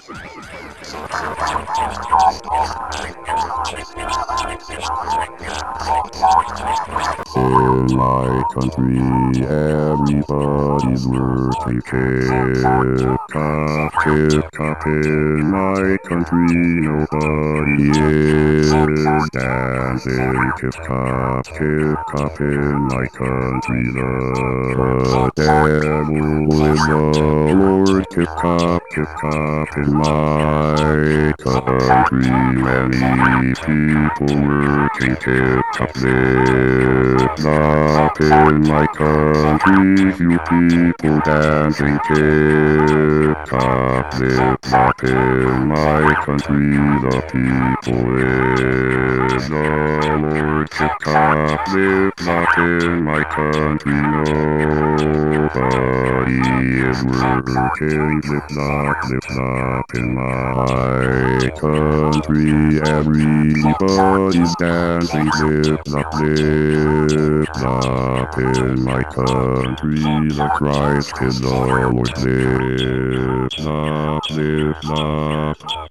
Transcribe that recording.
In my country, everybody's working. Tip top in my country, nobody is dancing. Tip top in my country, the devil is the Lord. Tip top in my country, many people working. Tip top in my country, few people dancing. Tip top in my country, the people with the Lord. Tip top in my country, nobody is working. Flip flop in my country, everybody's dancing. Flip flop in my country, the Christ is the Lord. Flip flop.